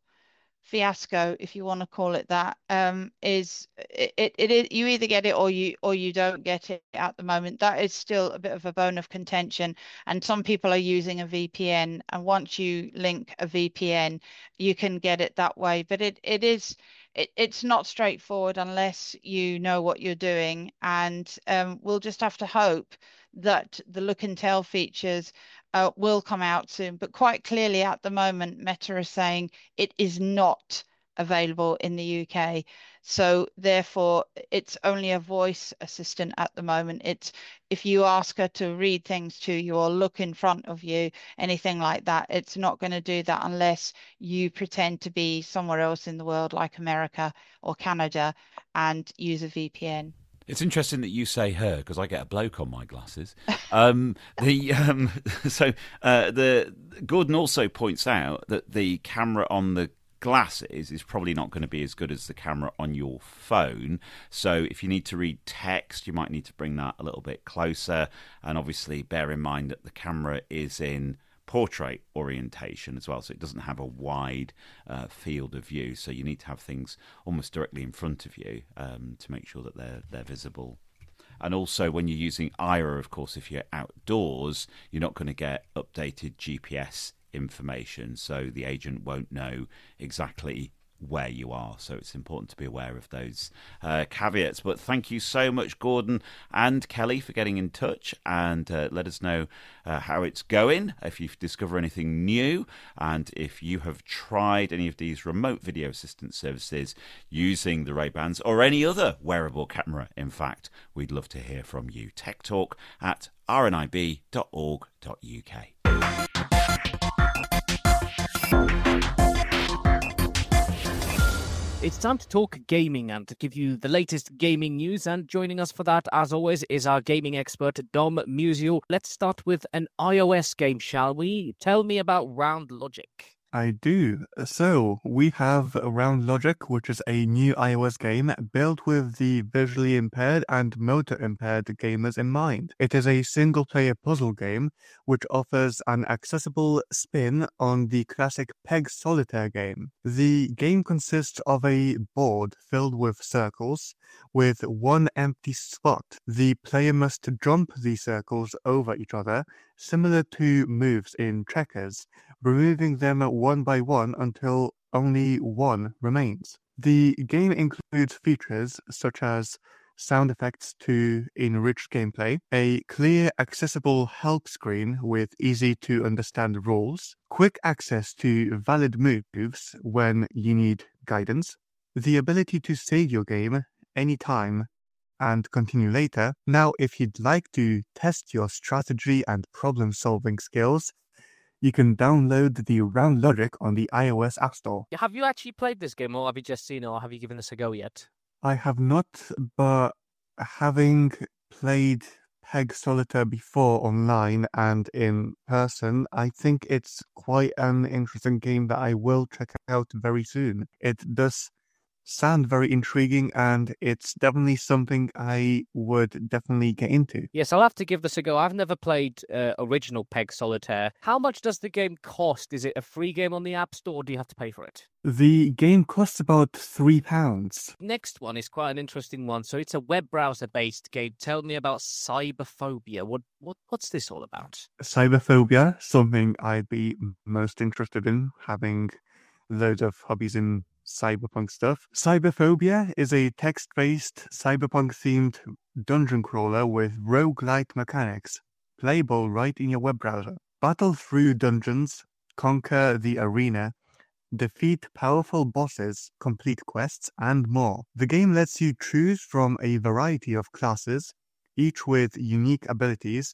fiasco, if you want to call it that, um, is it, it, it is you either get it or you or you don't get it at the moment. That is still a bit of a bone of contention, and some people are using a V P N, and once you link a V P N, you can get it that way. But it it is it, it's not straightforward unless you know what you're doing, and um, we'll just have to hope that the look and tell features Uh, will come out soon. But quite clearly at the moment, Meta is saying it is not available in the U K. So therefore, it's only a voice assistant at the moment. It's if you ask her to read things to you or look in front of you, anything like that, it's not going to do that unless you pretend to be somewhere else in the world, like America or Canada, and use a V P N. It's interesting that you say her, because I get a bloke on my glasses. Um, the um, so uh, the Gordon also points out that the camera on the glasses is probably not going to be as good as the camera on your phone. So if you need to read text, you might need to bring that a little bit closer, and obviously bear in mind that the camera is in portrait orientation as well, so it doesn't have a wide uh, field of view, so you need to have things almost directly in front of you um, to make sure that they're they're visible. And also when you're using Aira, of course, if you're outdoors, you're not going to get updated G P S information, so the agent won't know exactly where you are, so it's important to be aware of those uh, caveats. But thank you so much, Gordon and Kelly, for getting in touch, and uh, let us know uh, how it's going, if you discover anything new, and if you have tried any of these remote video assistance services using the Ray-Bans or any other wearable camera. In fact, we'd love to hear from you. Tech Talk at r n i b dot org dot u k. It's time to talk gaming and to give you the latest gaming news. And joining us for that, as always, is our gaming expert, Dom Musial. Let's start with an iOS game, shall we? Tell me about Round Logic. I do. So, we have Round Logic, which is a new iOS game built with the visually impaired and motor impaired gamers in mind. It is a single-player puzzle game which offers an accessible spin on the classic Peg Solitaire game. The game consists of a board filled with circles with one empty spot. The player must jump the circles over each other, similar to moves in checkers, removing them one by one until only one remains. The game includes features such as sound effects to enrich gameplay, a clear, accessible help screen with easy-to-understand rules, quick access to valid moves when you need guidance, the ability to save your game anytime and continue later. Now, if you'd like to test your strategy and problem-solving skills, you can download the Round Logic on the iOS App Store. Have you actually played this game, or have you just seen it, or have you given this a go yet? I have not, but having played Peg Solitaire before online and in person, I think it's quite an interesting game that I will check out very soon. It does sound very intriguing, and it's definitely something I would definitely get into. Yes, I'll have to give this a go. I've never played uh, original Peg Solitaire. How much does the game cost? Is it a free game on the App Store, or do you have to pay for it? The game costs about three pounds. Next one is quite an interesting one. So it's a web browser-based game. Tell me about Cyberphobia. What what what's this all about? Cyberphobia, something I'd be most interested in, having loads of hobbies in cyberpunk stuff. Cyberphobia is a text-based, cyberpunk-themed dungeon crawler with roguelike mechanics, playable right in your web browser. Battle through dungeons, conquer the arena, defeat powerful bosses, complete quests, and more. The game lets you choose from a variety of classes, each with unique abilities,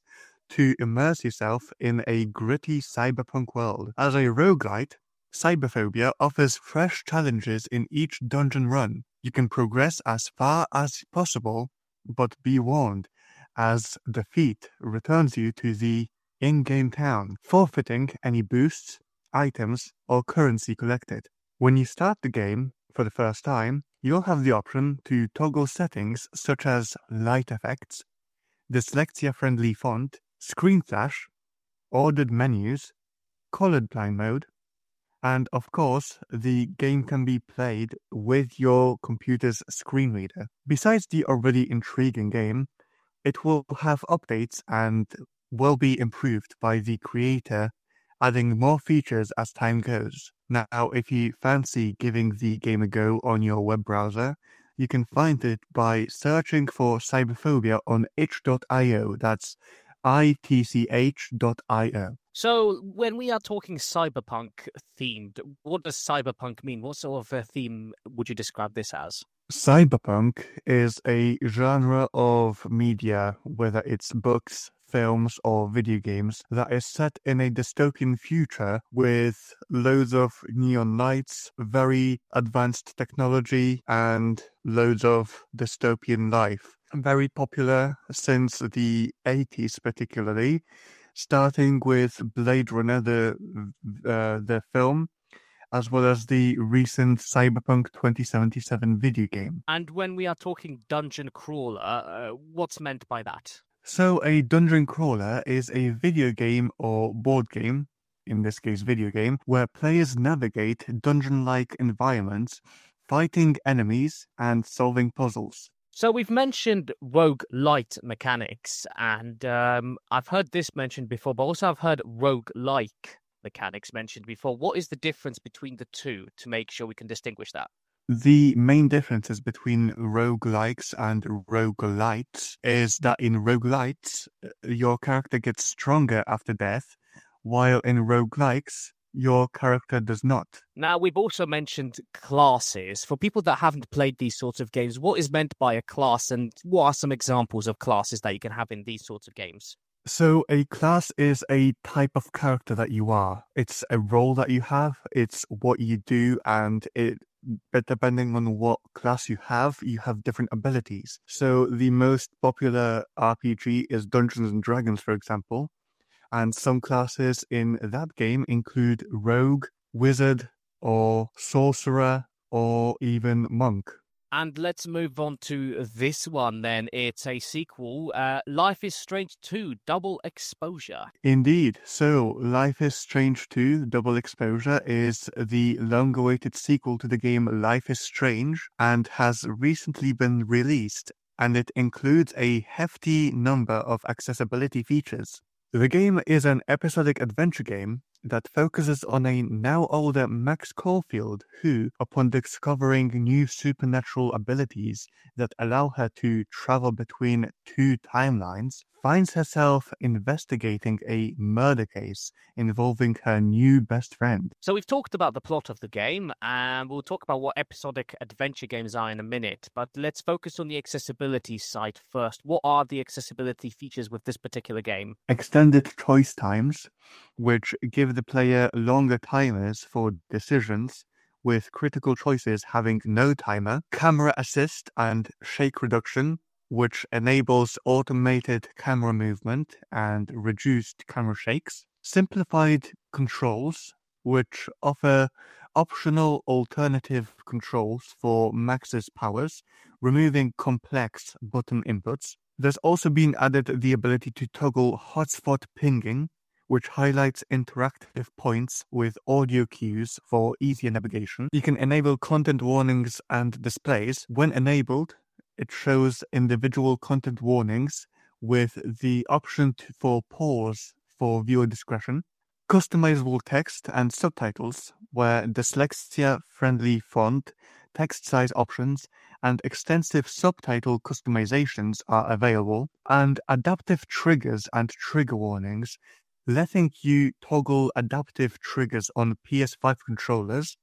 to immerse yourself in a gritty cyberpunk world. As a roguelite, Cyberphobia offers fresh challenges in each dungeon run. You can progress as far as possible, but be warned, as defeat returns you to the in-game town, forfeiting any boosts, items, or currency collected. When you start the game for the first time, you'll have the option to toggle settings such as light effects, dyslexia-friendly font, screen flash, ordered menus, colorblind mode, and of course, the game can be played with your computer's screen reader. Besides the already intriguing game, it will have updates and will be improved by the creator, adding more features as time goes. Now, if you fancy giving the game a go on your web browser, you can find it by searching for Cyberphobia on itch dot io. That's I T C H dot I O. So, when we are talking cyberpunk themed, what does cyberpunk mean? What sort of a theme would you describe this as? Cyberpunk is a genre of media, whether it's books, films, or video games, that is set in a dystopian future with loads of neon lights, very advanced technology, and loads of dystopian life. Very popular since the eighties, particularly, starting with Blade Runner, the uh, the film, as well as the recent Cyberpunk twenty seventy-seven video game. And when we are talking dungeon crawler, uh, what's meant by that? So a dungeon crawler is a video game or board game, in this case video game, where players navigate dungeon-like environments, fighting enemies and solving puzzles. So we've mentioned roguelite mechanics, and um, I've heard this mentioned before, but also I've heard roguelike mechanics mentioned before. What is the difference between the two to make sure we can distinguish that? The main differences between roguelikes and roguelites is that in roguelites, your character gets stronger after death, while in roguelikes, your character does not. Now, we've also mentioned classes. For people that haven't played these sorts of games, what is meant by a class, and what are some examples of classes that you can have in these sorts of games? So a class is a type of character that you are. It's a role that you have. It's what you do, and it but depending on what class you have, you have different abilities. So the most popular R P G is Dungeons and Dragons, for example. And some classes in that game include Rogue, Wizard, or Sorcerer, or even Monk. And let's move on to this one then. It's a sequel, uh, Life is Strange two, Double Exposure. Indeed. So, Life is Strange two, Double Exposure is the long-awaited sequel to the game Life is Strange and has recently been released, and it includes a hefty number of accessibility features. The game is an episodic adventure game that focuses on a now older Max Caulfield who, upon discovering new supernatural abilities that allow her to travel between two timelines, finds herself investigating a murder case involving her new best friend. So we've talked about the plot of the game, and we'll talk about what episodic adventure games are in a minute, but let's focus on the accessibility side first. What are the accessibility features with this particular game? Extended choice times, which give the player longer timers for decisions, with critical choices having no timer, camera assist and shake reduction, which enables automated camera movement and reduced camera shakes, simplified controls, which offer optional alternative controls for Max's powers, removing complex button inputs. There's also been added the ability to toggle hotspot pinging, which highlights interactive points with audio cues for easier navigation. You can enable content warnings and displays. When enabled, it shows individual content warnings with the option to, for pause for viewer discretion. Customizable text and subtitles, where dyslexia-friendly font, text size options, and extensive subtitle customizations are available, and adaptive triggers and trigger warnings, letting you toggle adaptive triggers on P S five controllers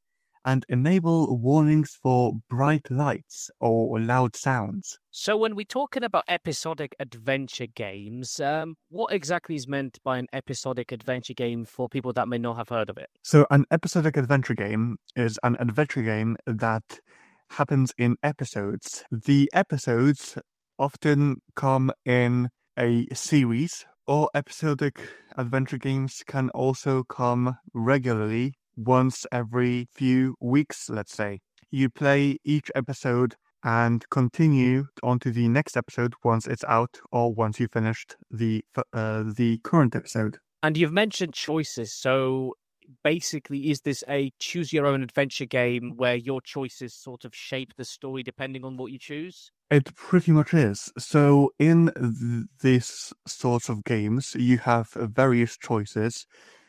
and enable warnings for bright lights or loud sounds. So when we're talking about episodic adventure games, um, what exactly is meant by an episodic adventure game for people that may not have heard of it? So an episodic adventure game is an adventure game that happens in episodes. The episodes often come in a series, or episodic adventure games can also come regularly once every few weeks, let's say. You play each episode and continue onto the next episode once it's out or once you finished the uh, the current episode. And you've mentioned choices, so basically is this a choose your own adventure game where your choices sort of shape the story depending on what you choose? It pretty much is. So in th- this sorts of games, you have various choices,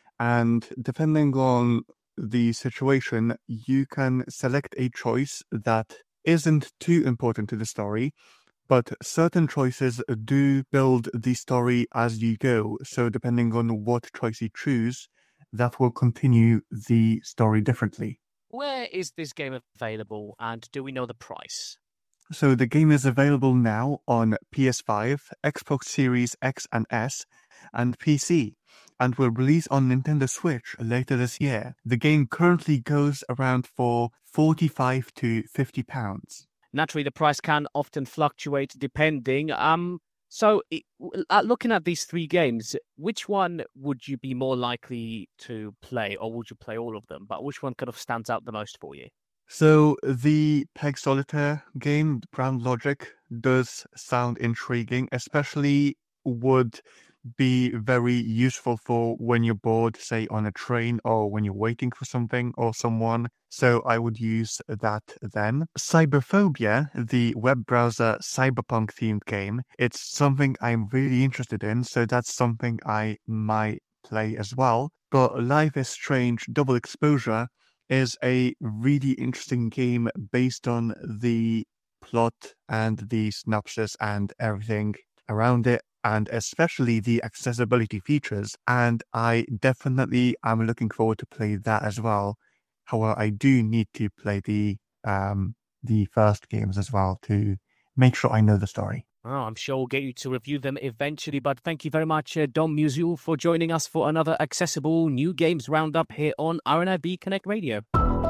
and depending on the situation, you can select a choice that isn't too important to the story, but certain choices do build the story as you go. So depending on what choice you choose, that will continue the story differently. Where is this game available, and do we know the price? So the game is available now on P S five, Xbox Series X and S, and P C, and will release on Nintendo Switch later this year. The game currently goes around for forty-five to fifty pounds. Naturally, the price can often fluctuate depending. Um, so, it, uh, looking at these three games, which one would you be more likely to play, or would you play all of them? But which one kind of stands out the most for you? So the Peg Solitaire game, Ground Logic, does sound intriguing, especially would be very useful for when you're bored, say on a train or when you're waiting for something or someone. So I would use that then. Cyberphobia, the web browser cyberpunk themed game, it's something I'm really interested in. So that's something I might play as well. But Life is Strange Double Exposure is a really interesting game based on the plot and the synopsis and everything around it, and especially the accessibility features. And I definitely am looking forward to play that as well. However, I do need to play the um the first games as well to make sure I know the story. Oh, I'm sure we'll get you to review them eventually, but thank you very much, uh, Dom Musial, for joining us for another accessible new games roundup here on R N I B Connect Radio.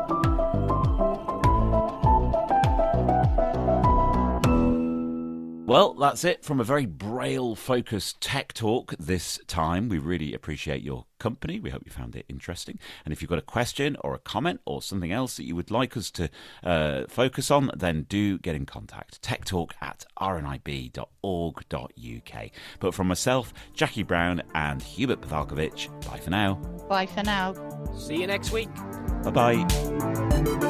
Well, that's it from a very Braille-focused tech talk this time. We really appreciate your company. We hope you found it interesting. And if you've got a question or a comment or something else that you would like us to uh, focus on, then do get in contact. techtalk at r n i b dot org dot u k. But from myself, Jackie Brown and Hubert Pavalkovich, bye for now. Bye for now. See you next week. Bye-bye.